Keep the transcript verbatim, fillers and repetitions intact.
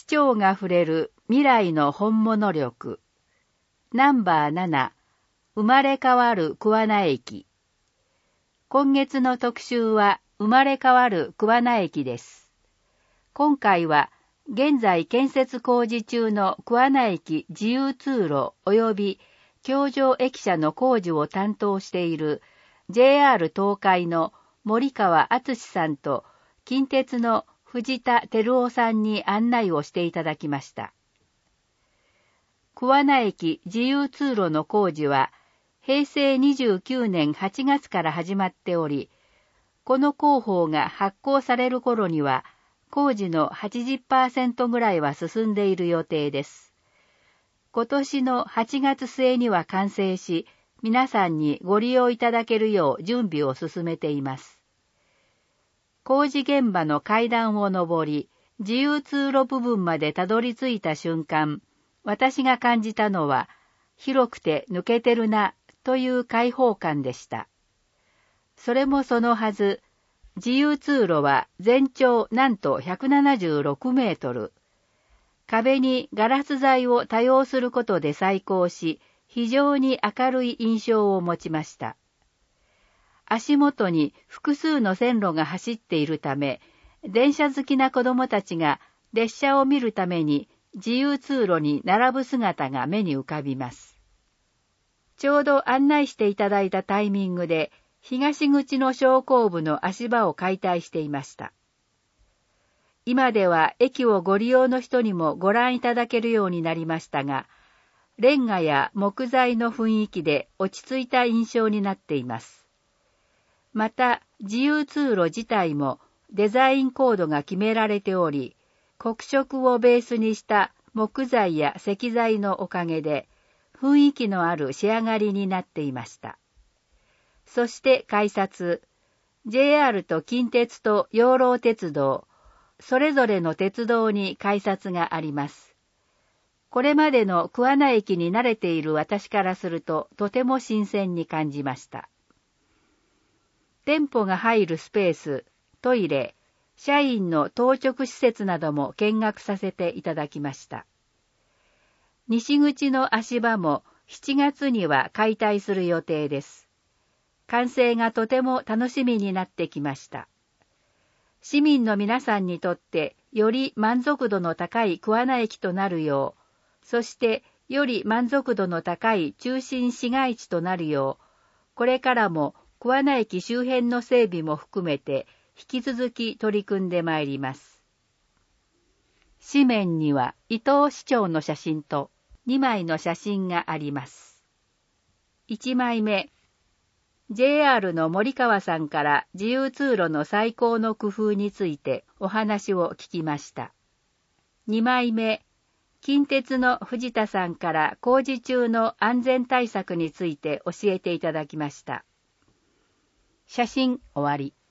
市長が触れる未来の本物力。ナンバーなな、生まれ変わる桑名駅。今月の特集は生まれ変わる桑名駅です。今回は現在建設工事中の桑名駅自由通路及び橋上駅舎の工事を担当している ジェイアール 東海の森川敦さんと近鉄の藤田照夫さんに案内をしていただきました。桑名駅自由通路の工事はへいせいにじゅうきゅうねんはちがつから始まっており、この工法が発行される頃には工事の はちじゅっパーセント ぐらいは進んでいる予定です。今年のはちがつ末には完成し、皆さんにご利用いただけるよう準備を進めています。工事現場の階段を上り、自由通路部分までたどり着いた瞬間、私が感じたのは、広くて抜けてるなという開放感でした。それもそのはず、自由通路は全長なんとひゃくななじゅうろくメートル。壁にガラス材を多用することで細工し、非常に明るい印象を持ちました。足元に複数の線路が走っているため、電車好きな子供たちが列車を見るために自由通路に並ぶ姿が目に浮かびます。ちょうど案内していただいたタイミングで、東口の昇降部の足場を解体していました。今では駅をご利用の人にもご覧いただけるようになりましたが、レンガや木材の雰囲気で落ち着いた印象になっています。また、自由通路自体もデザインコードが決められており、黒色をベースにした木材や石材のおかげで、雰囲気のある仕上がりになっていました。そして改札、ジェイアール と近鉄と養老鉄道、それぞれの鉄道に改札があります。これまでの桑名駅に慣れている私からするととても新鮮に感じました。店舗が入るスペース、トイレ、社員の当直施設なども見学させていただきました。西口の足場もしちがつには解体する予定です。完成がとても楽しみになってきました。市民の皆さんにとってより満足度の高い桑名駅となるよう、そしてより満足度の高い中心市街地となるよう、これからも桑名駅周辺の整備も含めて引き続き取り組んでまいります。紙面には伊藤市長の写真とにまいの写真があります。いちまいめ、ジェイアール の森川さんから自由通路の最高の工夫についてお話を聞きました。にまいめ、近鉄の藤田さんから工事中の安全対策について教えていただきました。写真終わり。